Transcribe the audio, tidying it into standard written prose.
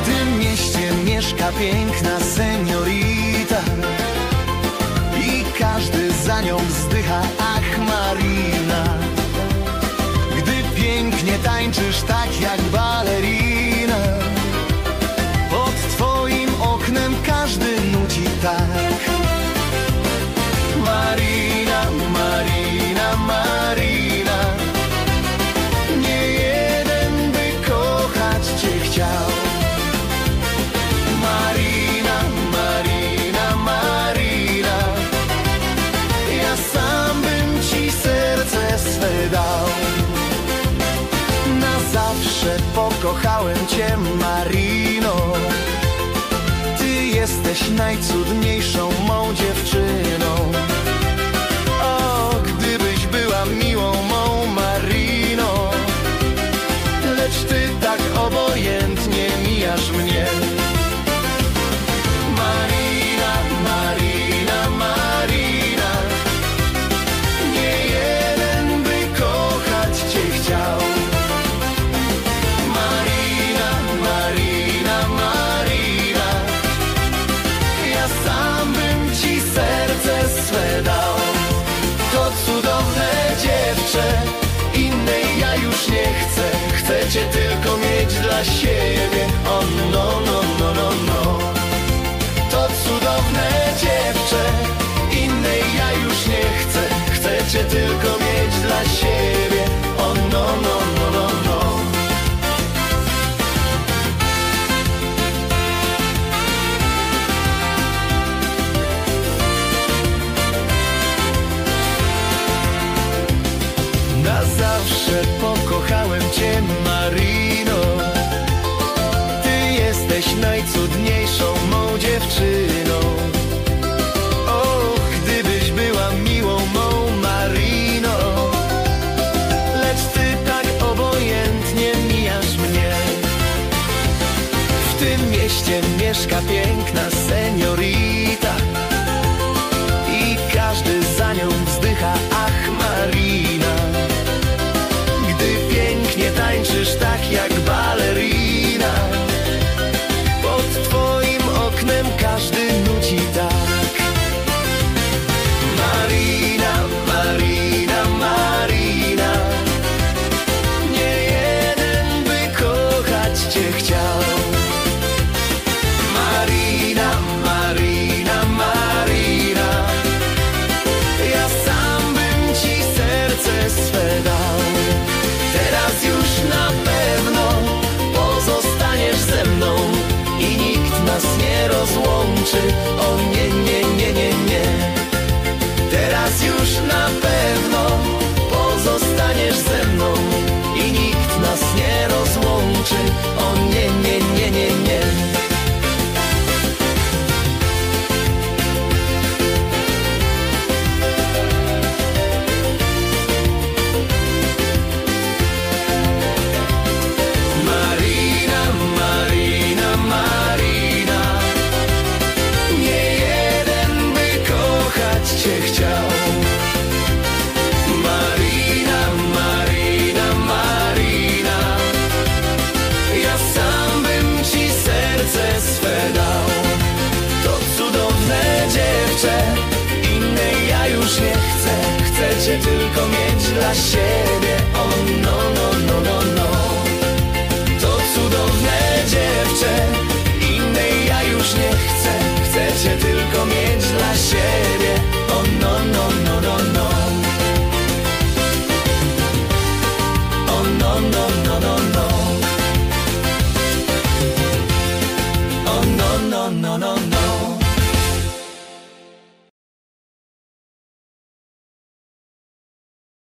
tym mieście mieszka piękna seniorita i każdy za nią wzdycha, ach Marina. Gdy pięknie tańczysz tak jak balerina, pod twoim oknem każdy nuci tak. Marina, Marina, Marina, nie jeden by kochać cię chciał. Marina, Marina, Marina, ja sam bym ci serce swe dał. Na zawsze pokochałem cię, Marino, ty jesteś najcudniejszą mą dziewczyną. O, gdybyś była miłą mą Marino, lecz ty tak obojętnie mijasz mnie. Marina, Marina, Marina, nie jeden by kochać cię chciał. Marina, Marina, Marina, ja sam bym ci serce swe dał. To cudowne dziewczę, innej ja już nie chcę. Chcę cię tylko mieć dla siebie. O no, no, no, no, no. To cudowne dziewczę, innej ja już nie chcę. Chcę cię tylko mieć dla siebie. O no, no, no, no, no. Na zawsze pokochałem cię, Marino, ty jesteś najcudniejszą mą dziewczyną. O, gdybyś była miłą mą Marino, lecz ty tak obojętnie mijasz mnie. W tym mieście mieszka piękna seniorita i każdy za nią wzdycha, ach Marina. Gdy pięknie tańczysz tak jak balerina, pod twoim oknem każdy nuci tak. Marina, Marina, Marina, nie jeden by kochać cię chciał. Marina, Marina, Marina, ja sam bym ci serce swe dał. Teraz już na pewno pozostaniesz ze mną i nikt nas nie rozłączy. O nie, nie, nie, nie, nie. Teraz już na pewno pozostaniesz ze mną i nikt nas nie rozłączy. O nie, nie, nie, nie, nie. Marina, Marina, Marina, nie jeden by kochać cię chciał. Marina, Marina, Marina, ja sam bym ci serce swe dał. To cudowne dziewczę, innej ja już nie chcę. Chcę cię tylko mieć dla siebie. O no, no, no, no, no. To cudowne dziewczę, innej ja już nie chcę. Chcę cię tylko mieć dla siebie. O no, no, no, no, no. O no, no, no.